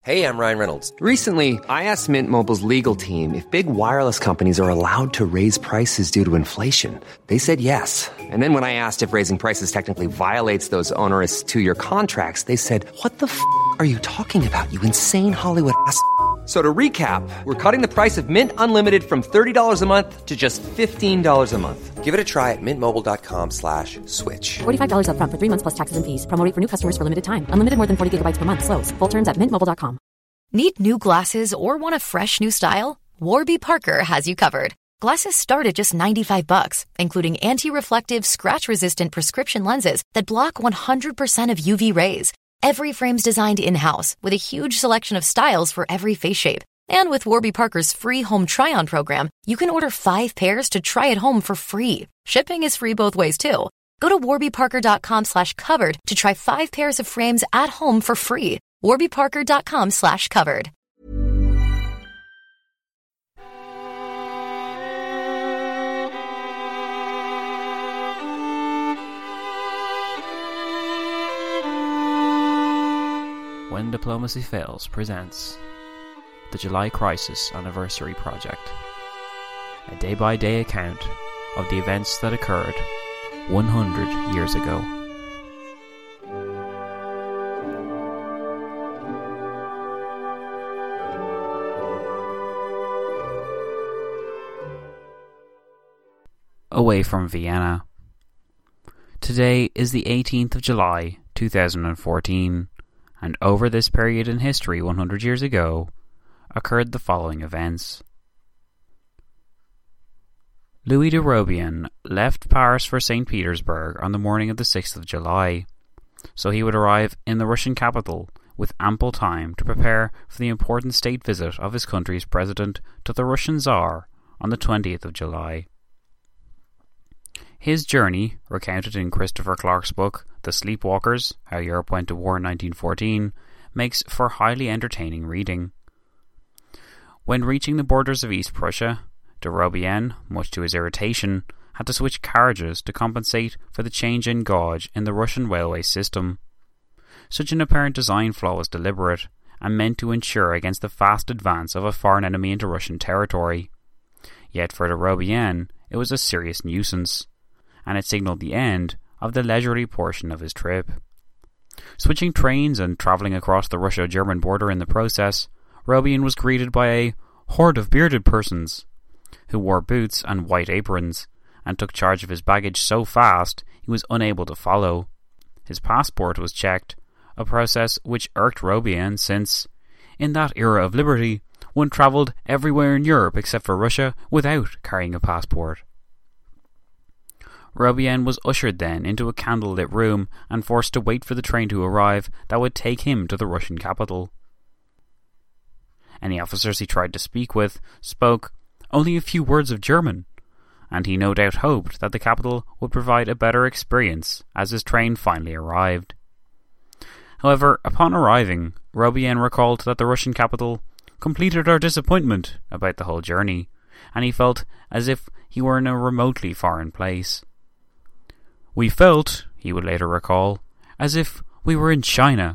Hey, I'm Ryan Reynolds. Recently, I asked Mint Mobile's legal team if big wireless companies are allowed to raise prices due to inflation. They said yes. And then when I asked if raising prices technically violates those onerous two-year contracts, they said, "What the f*** are you talking about, you insane Hollywood ass?" So to recap, we're cutting the price of Mint Unlimited from $30 a month to just $15 a month. Give it a try at mintmobile.com/switch. $45 up front for 3 months plus taxes and fees. Promo rate for new customers for limited time. Unlimited more than 40 gigabytes per month. Slows full terms at mintmobile.com. Need new glasses or want a fresh new style? Warby Parker has you covered. Glasses start at just $95, including anti-reflective, scratch-resistant prescription lenses that block 100% of UV rays. Every frame's designed in-house with a huge selection of styles for every face shape. And with Warby Parker's free home try-on program, you can order 5 pairs to try at home for free. Shipping is free both ways, too. Go to warbyparker.com/covered to try 5 pairs of frames at home for free. warbyparker.com/covered. When Diplomacy Fails presents the July Crisis Anniversary Project, a day-by-day account of the events that occurred 100 years ago. Away from Vienna. Today is the 18th of July, 2014. And over this period in history 100 years ago, occurred the following events. Louis de Robien left Paris for St. Petersburg on the morning of the 6th of July, so he would arrive in the Russian capital with ample time to prepare for the important state visit of his country's president to the Russian Tsar on the 20th of July. His journey, recounted in Christopher Clark's book The Sleepwalkers, How Europe Went to War in 1914, makes for highly entertaining reading. When reaching the borders of East Prussia, de Robien, much to his irritation, had to switch carriages to compensate for the change in gauge in the Russian railway system. Such an apparent design flaw was deliberate, and meant to ensure against the fast advance of a foreign enemy into Russian territory. Yet for de Robien, it was a serious nuisance, and it signalled the end of the leisurely portion of his trip. Switching trains and travelling across the Russo-German border in the process, Robien was greeted by a horde of bearded persons, who wore boots and white aprons, and took charge of his baggage so fast he was unable to follow. His passport was checked, a process which irked Robien since, in that era of liberty, one travelled everywhere in Europe except for Russia without carrying a passport. Robien was ushered then into a candlelit room and forced to wait for the train to arrive that would take him to the Russian capital. Any officers he tried to speak with spoke only a few words of German, and he no doubt hoped that the capital would provide a better experience as his train finally arrived. However, upon arriving, Robien recalled that the Russian capital completed our disappointment about the whole journey, and he felt as if he were in a remotely foreign place. "We felt," he would later recall, "as if we were in China."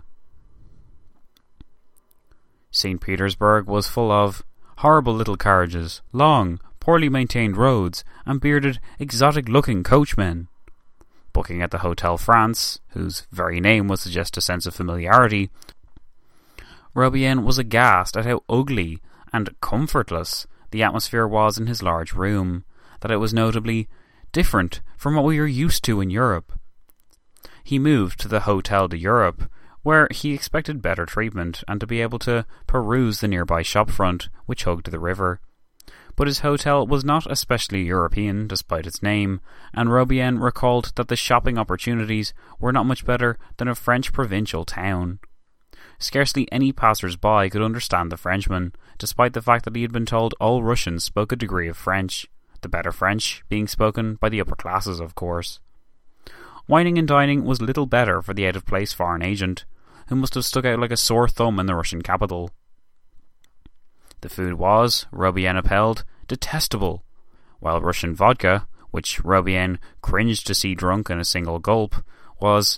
St. Petersburg was full of horrible little carriages, long, poorly maintained roads, and bearded, exotic-looking coachmen. Booking at the Hotel France, whose very name would suggest a sense of familiarity, Robien was aghast at how ugly and comfortless the atmosphere was in his large room, that it was notably different from what we are used to in Europe. He moved to the Hotel de Europe, where he expected better treatment and to be able to peruse the nearby shopfront, which hugged the river. But his hotel was not especially European, despite its name, and Robien recalled that the shopping opportunities were not much better than a French provincial town. Scarcely any passers-by could understand the Frenchman, despite the fact that he had been told all Russians spoke a degree of French, the better French being spoken by the upper classes, of course. Wining and dining was little better for the out-of-place foreign agent, who must have stuck out like a sore thumb in the Russian capital. The food was, Robien upheld, detestable, while Russian vodka, which Robien cringed to see drunk in a single gulp, was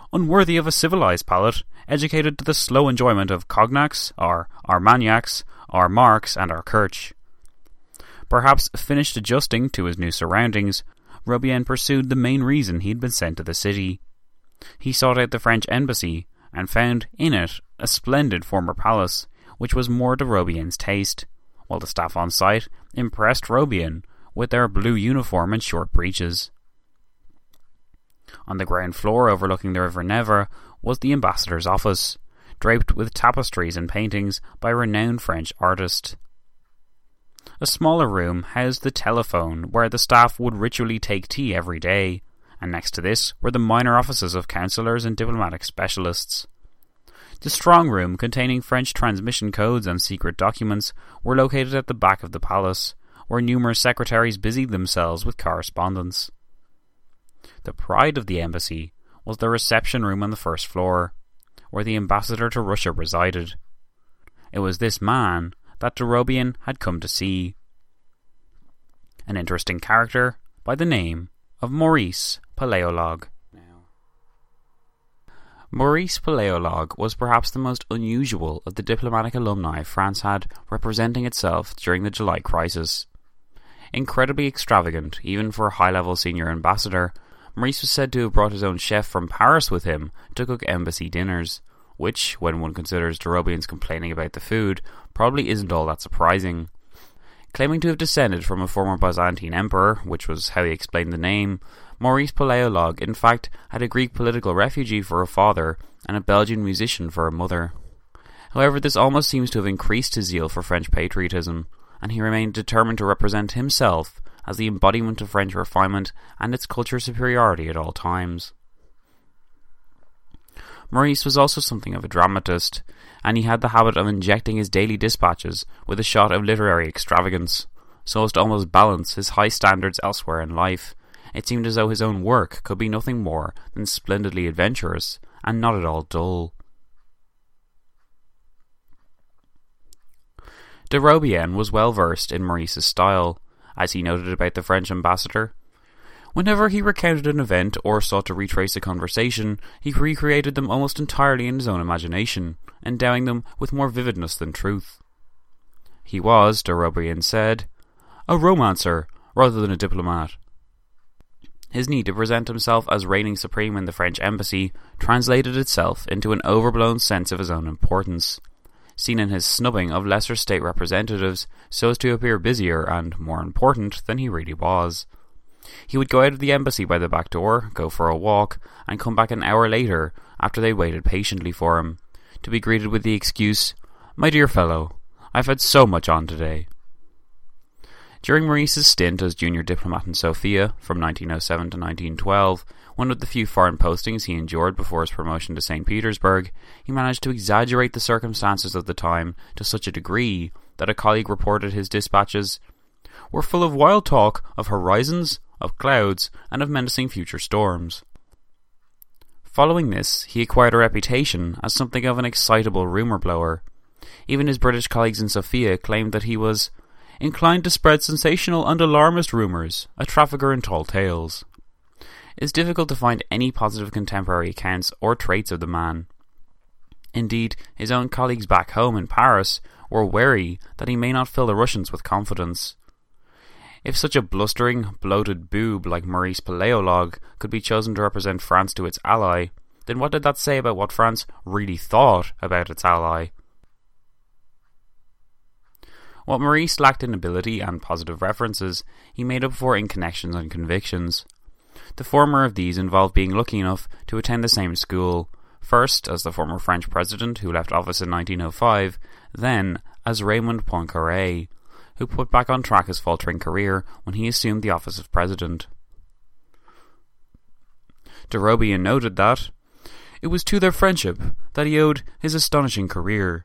unworthy of a civilized palate, educated to the slow enjoyment of cognacs, our Armagnacs, our Marks, and our Kirch. Perhaps finished adjusting to his new surroundings, Robien pursued the main reason he had been sent to the city. He sought out the French embassy, and found in it a splendid former palace, which was more to Robien's taste, while the staff on site impressed Robien with their blue uniform and short breeches. On the ground floor overlooking the River Neva was the ambassador's office, draped with tapestries and paintings by a renowned French artist. A smaller room housed the telephone where the staff would ritually take tea every day, and next to this were the minor offices of councillors and diplomatic specialists. The strong room, containing French transmission codes and secret documents, were located at the back of the palace, where numerous secretaries busied themselves with correspondence. The pride of the embassy was the reception room on the first floor, where the ambassador to Russia resided. It was this man that de Robien had come to see. An interesting character by the name of Maurice Paléologue. Maurice Paléologue was perhaps the most unusual of the diplomatic alumni France had representing itself during the July crisis. Incredibly extravagant, even for a high-level senior ambassador, Maurice was said to have brought his own chef from Paris with him to cook embassy dinners, which, when one considers de Robien's complaining about the food, probably isn't all that surprising. Claiming to have descended from a former Byzantine emperor, which was how he explained the name, Maurice Paléologue in fact had a Greek political refugee for a father and a Belgian musician for a mother. However, this almost seems to have increased his zeal for French patriotism, and he remained determined to represent himself as the embodiment of French refinement and its culture superiority at all times. Maurice was also something of a dramatist, and he had the habit of injecting his daily dispatches with a shot of literary extravagance, so as to almost balance his high standards elsewhere in life. It seemed as though his own work could be nothing more than splendidly adventurous, and not at all dull. De Robien was well versed in Maurice's style, as he noted about the French ambassador. Whenever he recounted an event or sought to retrace a conversation, he recreated them almost entirely in his own imagination, endowing them with more vividness than truth. He was, de Robien said, a romancer rather than a diplomat. His need to present himself as reigning supreme in the French embassy translated itself into an overblown sense of his own importance, seen in his snubbing of lesser state representatives so as to appear busier and more important than he really was. He would go out of the embassy by the back door, go for a walk, and come back an hour later, after they waited patiently for him, to be greeted with the excuse, "My dear fellow, I've had so much on today." During Maurice's stint as junior diplomat in Sofia, from 1907 to 1912, one of the few foreign postings he endured before his promotion to St. Petersburg, he managed to exaggerate the circumstances of the time to such a degree that a colleague reported his dispatches were full of wild talk of horizons, of clouds, and of menacing future storms. Following this, he acquired a reputation as something of an excitable rumour blower. Even his British colleagues in Sofia claimed that he was inclined to spread sensational and alarmist rumours, a trafficker in tall tales. It is difficult to find any positive contemporary accounts or traits of the man. Indeed, his own colleagues back home in Paris were wary that he may not fill the Russians with confidence. If such a blustering, bloated boob like Maurice Paléologue could be chosen to represent France to its ally, then what did that say about what France really thought about its ally? What Maurice lacked in ability and positive references, he made up for in connections and convictions. The former of these involved being lucky enough to attend the same school, first as the former French president who left office in 1905, then as Raymond Poincaré, who put back on track his faltering career when he assumed the office of president. De Robien noted that it was to their friendship that he owed his astonishing career.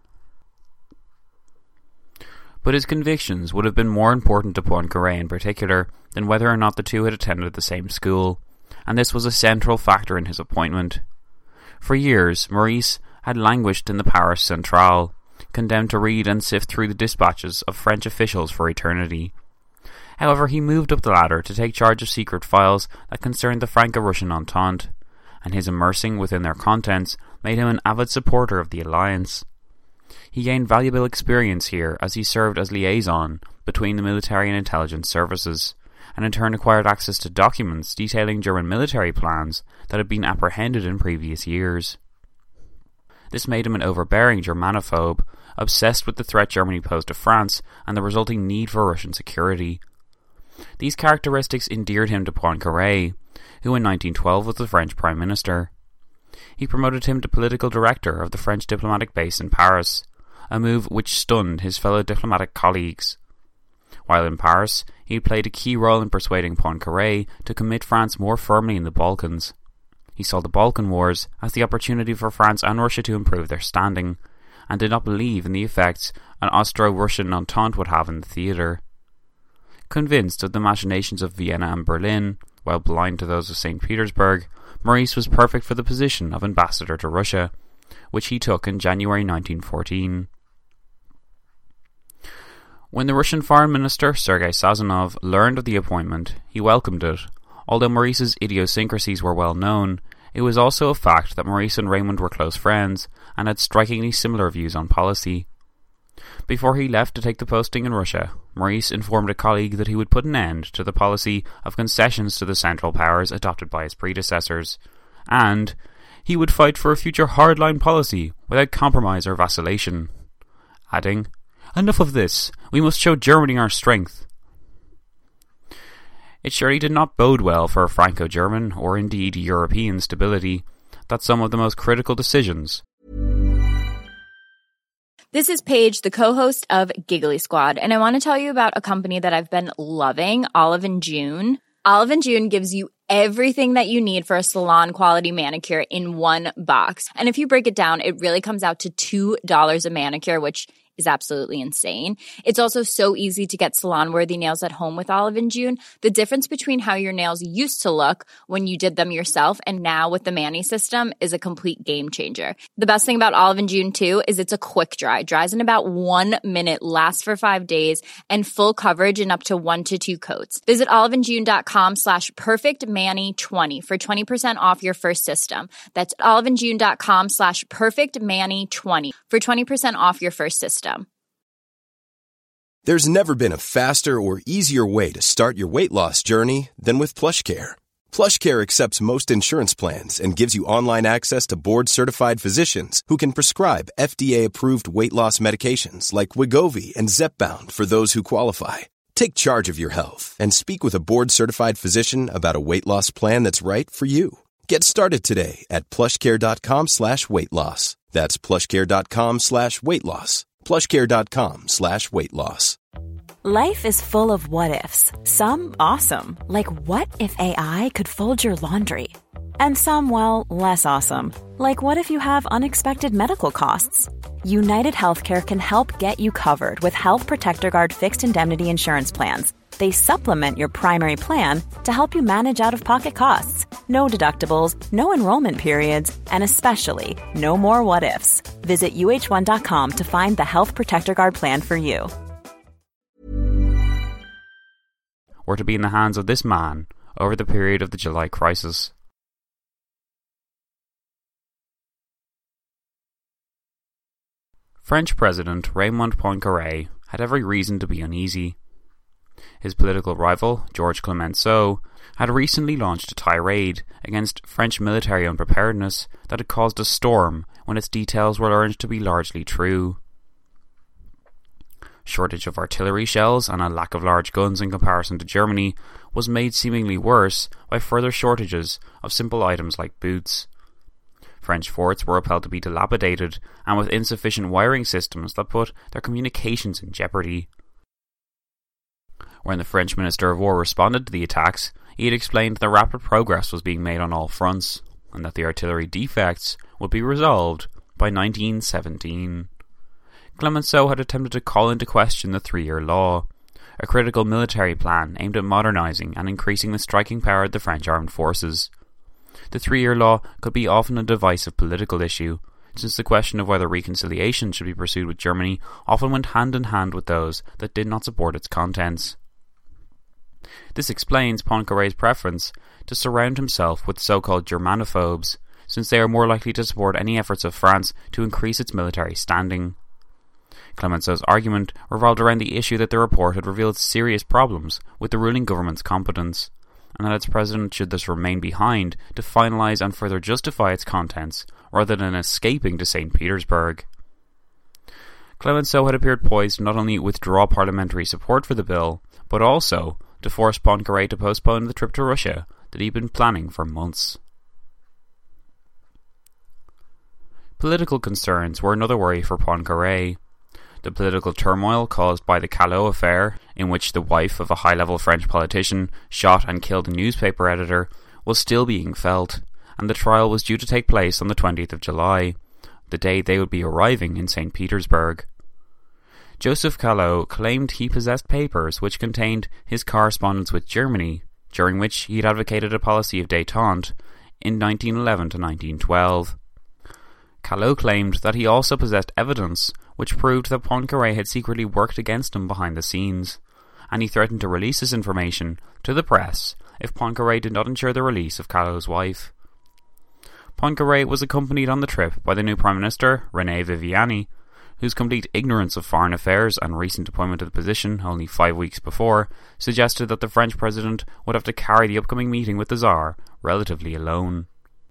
But his convictions would have been more important to Poincaré in particular than whether or not the two had attended the same school, and this was a central factor in his appointment. For years, Maurice had languished in the Paris Centrale, condemned to read and sift through the dispatches of French officials for eternity. However, he moved up the ladder to take charge of secret files that concerned the Franco-Russian Entente, and his immersing within their contents made him an avid supporter of the alliance. He gained valuable experience here as he served as liaison between the military and intelligence services, and in turn acquired access to documents detailing German military plans that had been apprehended in previous years. This made him an overbearing Germanophobe, obsessed with the threat Germany posed to France and the resulting need for Russian security. These characteristics endeared him to Poincaré, who in 1912 was the French Prime Minister. He promoted him to political director of the French diplomatic base in Paris, a move which stunned his fellow diplomatic colleagues. While in Paris, he played a key role in persuading Poincaré to commit France more firmly in the Balkans. He saw the Balkan Wars as the opportunity for France and Russia to improve their standing, and did not believe in the effects an Austro-Russian entente would have in the theatre. Convinced of the machinations of Vienna and Berlin, while blind to those of St. Petersburg, Maurice was perfect for the position of ambassador to Russia, which he took in January 1914. When the Russian Foreign Minister Sergei Sazonov learned of the appointment, he welcomed it. Although Maurice's idiosyncrasies were well known, it was also a fact that Maurice and Raymond were close friends and had strikingly similar views on policy. Before he left to take the posting in Russia, Maurice informed a colleague that he would put an end to the policy of concessions to the Central Powers adopted by his predecessors, and he would fight for a future hardline policy without compromise or vacillation, adding, "Enough of this, we must show Germany our strength." It surely did not bode well for Franco-German, or indeed European stability, that some of the most critical decisions. This is Paige, the co-host of Giggly Squad, and I want to tell you about a company that I've been loving, Olive & June. Olive & June gives you everything that you need for a salon-quality manicure in one box. And if you break it down, it really comes out to $2 a manicure, which is absolutely insane. It's also so easy to get salon-worthy nails at home with Olive & June. The difference between how your nails used to look when you did them yourself and now with the Mani system is a complete game changer. The best thing about Olive & June, too, is it's a quick dry. Dries in about 1 minute, lasts for 5 days, and full coverage in up to 1 to 2 coats. Visit oliveandjune.com/perfectmani20 for 20% off your first system. That's oliveandjune.com/perfectmani20 for 20% off your first system. There's never been a faster or easier way to start your weight loss journey than with PlushCare. PlushCare accepts most insurance plans and gives you online access to board-certified physicians who can prescribe FDA-approved weight loss medications like Wegovy and Zepbound for those who qualify. Take charge of your health and speak with a board-certified physician about a weight loss plan that's right for you. Get started today at plushcare.com/weight-loss. That's plushcare.com/weight-loss. plushcare.com/weight-loss. Life is full of what-ifs. Some awesome, like what if AI could fold your laundry? And some, well, less awesome, like what if you have unexpected medical costs? United Healthcare can help get you covered with Health Protector Guard fixed indemnity insurance plans. They supplement your primary plan to help you manage out-of-pocket costs. No deductibles, no enrollment periods, and especially no more what-ifs. Visit uh1.com to find the Health Protector Guard plan for you. Were to be in the hands of this man over the period of the July crisis. French President Raymond Poincaré had every reason to be uneasy. His political rival, Georges Clemenceau, had recently launched a tirade against French military unpreparedness that had caused a storm when its details were learned to be largely true. Shortage of artillery shells and a lack of large guns in comparison to Germany was made seemingly worse by further shortages of simple items like boots. French forts were upheld to be dilapidated and with insufficient wiring systems that put their communications in jeopardy. When the French Minister of War responded to the attacks, he had explained that rapid progress was being made on all fronts, and that the artillery defects would be resolved by 1917. Clemenceau had attempted to call into question the 3-year law, a critical military plan aimed at modernising and increasing the striking power of the French armed forces. The 3-year law could be often a divisive political issue, since the question of whether reconciliation should be pursued with Germany often went hand in hand with those that did not support its contents. This explains Poincaré's preference to surround himself with so-called Germanophobes, since they are more likely to support any efforts of France to increase its military standing. Clemenceau's argument revolved around the issue that the report had revealed serious problems with the ruling government's competence, and that its president should thus remain behind to finalise and further justify its contents, rather than escaping to St. Petersburg. Clemenceau had appeared poised to not only withdraw parliamentary support for the bill, but also to force Poincaré to postpone the trip to Russia that he had been planning for months. Political concerns were another worry for Poincaré. The political turmoil caused by the Callot affair, in which the wife of a high-level French politician shot and killed a newspaper editor, was still being felt, and the trial was due to take place on the 20th of July, the day they would be arriving in St. Petersburg. Joseph Callot claimed he possessed papers which contained his correspondence with Germany, during which he had advocated a policy of détente in 1911 to 1912. Callot claimed that he also possessed evidence which proved that Poincaré had secretly worked against him behind the scenes, and he threatened to release this information to the press if Poincaré did not ensure the release of Callot's wife. Poincaré was accompanied on the trip by the new Prime Minister, René Viviani, whose complete ignorance of foreign affairs and recent appointment to the position only 5 weeks before suggested that the French president would have to carry the upcoming meeting with the Tsar relatively alone.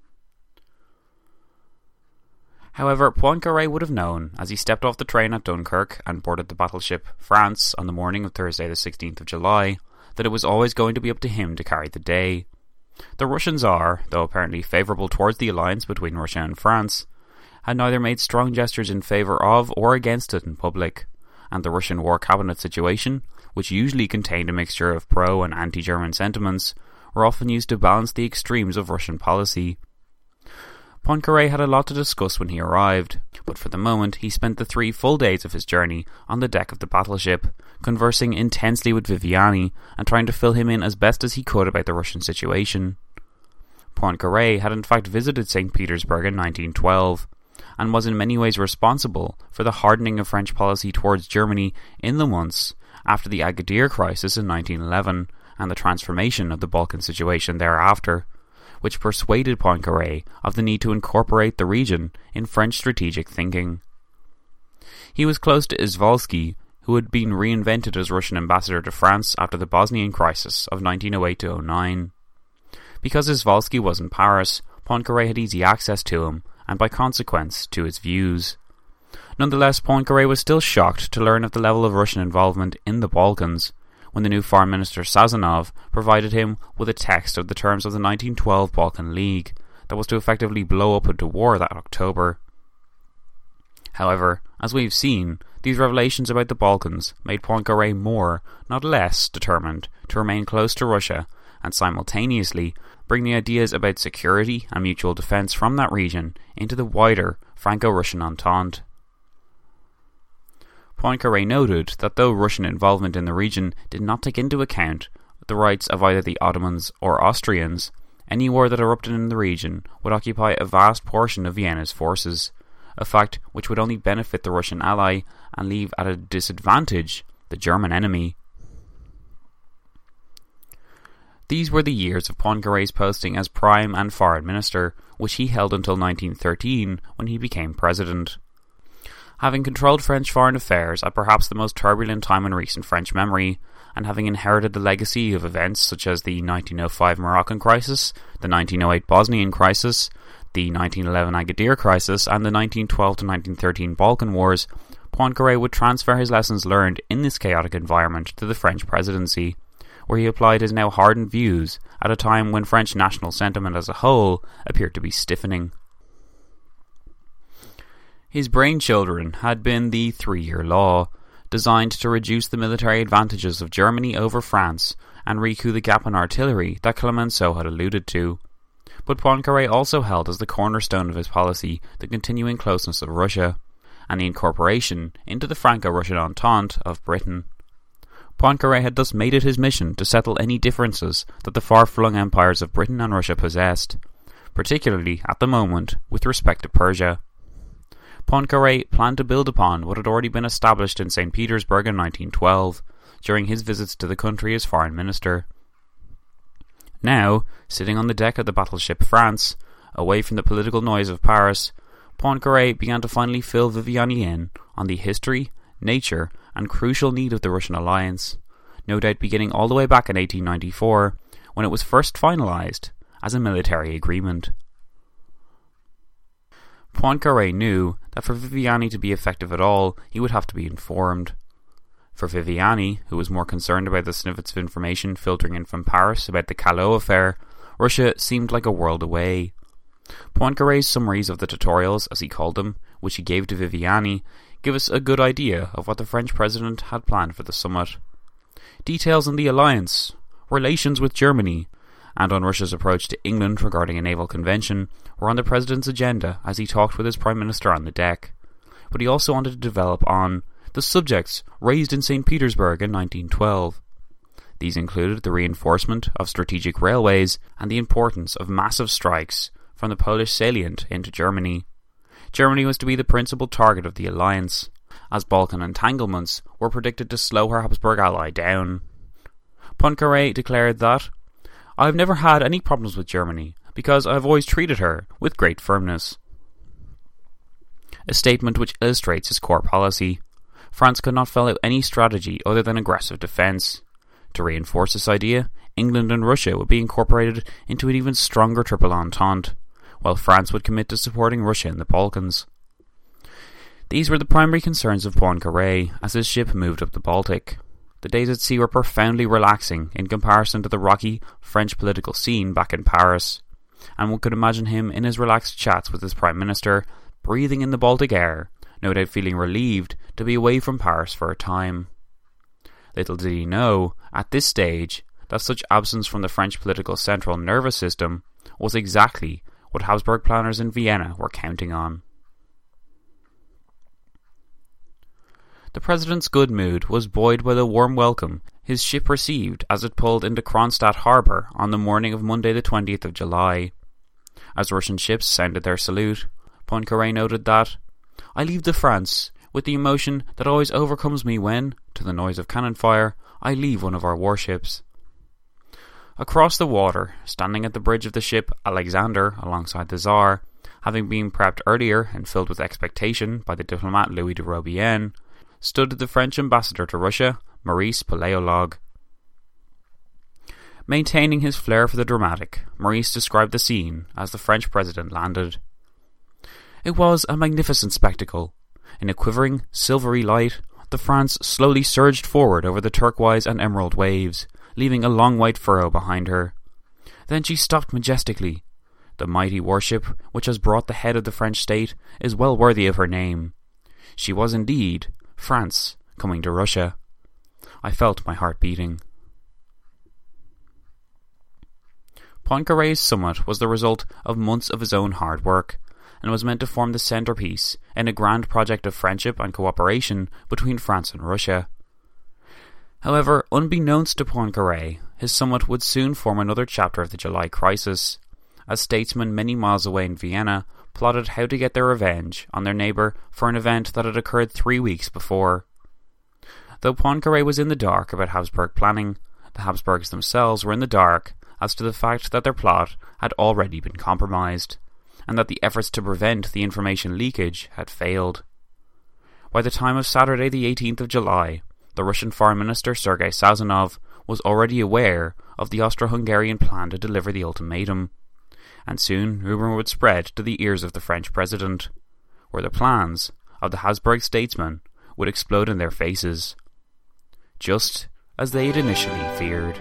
However, Poincaré would have known, as he stepped off the train at Dunkirk and boarded the battleship France on the morning of Thursday the 16th of July, that it was always going to be up to him to carry the day. The Russian Tsar, though apparently favourable towards the alliance between Russia and France, had neither made strong gestures in favour of or against it in public, and the Russian war cabinet situation, which usually contained a mixture of pro- and anti-German sentiments, were often used to balance the extremes of Russian policy. Poincaré had a lot to discuss when he arrived, but for the moment he spent the 3 full days of his journey on the deck of the battleship, conversing intensely with Viviani and trying to fill him in as best as he could about the Russian situation. Poincaré had in fact visited St. Petersburg in 1912, and was in many ways responsible for the hardening of French policy towards Germany in the months after the Agadir crisis in 1911 and the transformation of the Balkan situation thereafter, which persuaded Poincaré of the need to incorporate the region in French strategic thinking. He was close to Izvolsky, who had been reinvented as Russian ambassador to France after the Bosnian crisis of 1908-09. Because Izvolsky was in Paris, Poincaré had easy access to him, and by consequence to his views. Nonetheless, Poincaré was still shocked to learn of the level of Russian involvement in the Balkans, when the new Foreign Minister Sazonov provided him with a text of the terms of the 1912 Balkan League that was to effectively blow up into war that October. However, as we've seen, these revelations about the Balkans made Poincaré more, not less, determined to remain close to Russia and simultaneously bring the ideas about security and mutual defence from that region into the wider Franco-Russian Entente. Poincaré noted that though Russian involvement in the region did not take into account the rights of either the Ottomans or Austrians, any war that erupted in the region would occupy a vast portion of Vienna's forces, a fact which would only benefit the Russian ally and leave at a disadvantage the German enemy. These were the years of Poincaré's posting as Prime and Foreign Minister, which he held until 1913 when he became President. Having controlled French foreign affairs at perhaps the most turbulent time in recent French memory, and having inherited the legacy of events such as the 1905 Moroccan crisis, the 1908 Bosnian crisis, the 1911 Agadir crisis, and the 1912 to 1913 Balkan Wars, Poincaré would transfer his lessons learned in this chaotic environment to the French presidency, where he applied his now hardened views at a time when French national sentiment as a whole appeared to be stiffening. His brainchildren had been the 3-year law, designed to reduce the military advantages of Germany over France and recoup the gap in artillery that Clemenceau had alluded to. But Poincaré also held as the cornerstone of his policy the continuing closeness of Russia, and the incorporation into the Franco-Russian Entente of Britain. Poincaré had thus made it his mission to settle any differences that the far-flung empires of Britain and Russia possessed, particularly at the moment with respect to Persia. Poincaré planned to build upon what had already been established in St. Petersburg in 1912, during his visits to the country as foreign minister. Now, sitting on the deck of the battleship France, away from the political noise of Paris, Poincaré began to finally fill Viviani in on the history, nature, and crucial need of the Russian alliance, no doubt beginning all the way back in 1894, when it was first finalised as a military agreement. Poincaré knew that for Viviani to be effective at all, he would have to be informed. For Viviani, who was more concerned about the snippets of information filtering in from Paris about the Callot affair, Russia seemed like a world away. Poincaré's summaries of the tutorials, as he called them, which he gave to Viviani, give us a good idea of what the French president had planned for the summit. Details on the alliance, relations with Germany, and on Russia's approach to England regarding a naval convention were on the president's agenda as he talked with his prime minister on the deck. But he also wanted to develop on the subjects raised in St. Petersburg in 1912. These included the reinforcement of strategic railways and the importance of massive strikes from the Polish salient into Germany. Germany was to be the principal target of the alliance, as Balkan entanglements were predicted to slow her Habsburg ally down. Poincaré declared that, "I have never had any problems with Germany, because I have always treated her with great firmness." A statement which illustrates his core policy. France could not follow any strategy other than aggressive defence. To reinforce this idea, England and Russia would be incorporated into an even stronger triple entente, while France would commit to supporting Russia in the Balkans. These were the primary concerns of Poincaré as his ship moved up the Baltic. The days at sea were profoundly relaxing in comparison to the rocky French political scene back in Paris, and one could imagine him in his relaxed chats with his Prime Minister, breathing in the Baltic air, no doubt feeling relieved to be away from Paris for a time. Little did he know, at this stage, that such absence from the French political central nervous system was exactly what Habsburg planners in Vienna were counting on. The president's good mood was buoyed by the warm welcome his ship received as it pulled into Kronstadt harbour on the morning of Monday the 20th of July. As Russian ships sounded their salute, Poincaré noted that, "I leave the France with the emotion that always overcomes me when, to the noise of cannon fire, I leave one of our warships." Across the water, standing at the bridge of the ship Alexander alongside the Tsar, having been prepped earlier and filled with expectation by the diplomat Louis de Robienne, stood the French ambassador to Russia, Maurice Paléologue. Maintaining his flair for the dramatic, Maurice described the scene as the French president landed. "It was a magnificent spectacle. In a quivering, silvery light, the France slowly surged forward over the turquoise and emerald waves, leaving a long white furrow behind her. Then she stopped majestically. The mighty warship, which has brought the head of the French state, is well worthy of her name. She was indeed France coming to Russia. I felt my heart beating." Poincaré's summit was the result of months of his own hard work, and was meant to form the centrepiece in a grand project of friendship and cooperation between France and Russia. However, unbeknownst to Poincaré, his summit would soon form another chapter of the July crisis, as statesmen many miles away in Vienna plotted how to get their revenge on their neighbour for an event that had occurred 3 weeks before. Though Poincaré was in the dark about Habsburg planning, the Habsburgs themselves were in the dark as to the fact that their plot had already been compromised, and that the efforts to prevent the information leakage had failed. By the time of Saturday the 18th of July, the Russian Foreign Minister Sergei Sazonov was already aware of the Austro-Hungarian plan to deliver the ultimatum, and soon rumour would spread to the ears of the French president, where the plans of the Habsburg statesmen would explode in their faces, just as they had initially feared.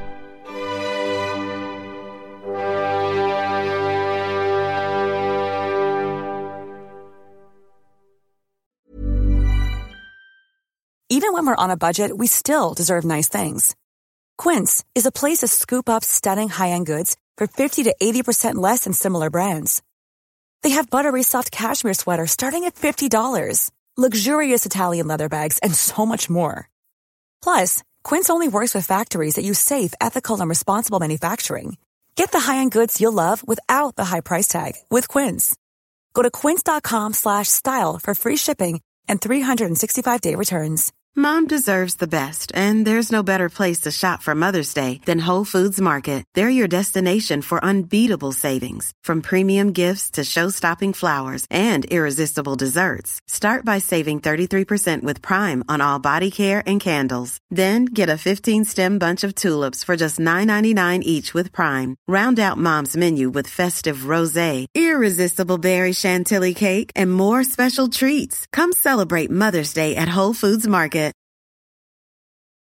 Even when we're on a budget, we still deserve nice things. Quince is a place to scoop up stunning high-end goods for 50 to 80% less than similar brands. They have buttery soft cashmere sweaters starting at $50, luxurious Italian leather bags, and so much more. Plus, Quince only works with factories that use safe, ethical, and responsible manufacturing. Get the high-end goods you'll love without the high price tag with Quince. Go to quince.com/style for free shipping and 365-day returns. Mom deserves the best, and there's no better place to shop for Mother's Day than Whole Foods Market. They're your destination for unbeatable savings, from premium gifts to show-stopping flowers and irresistible desserts. Start by saving 33% with Prime on all body care and candles. Then get a 15-stem bunch of tulips for just $9.99 each with Prime. Round out Mom's menu with festive rosé, irresistible berry chantilly cake, and more special treats. Come celebrate Mother's Day at Whole Foods Market.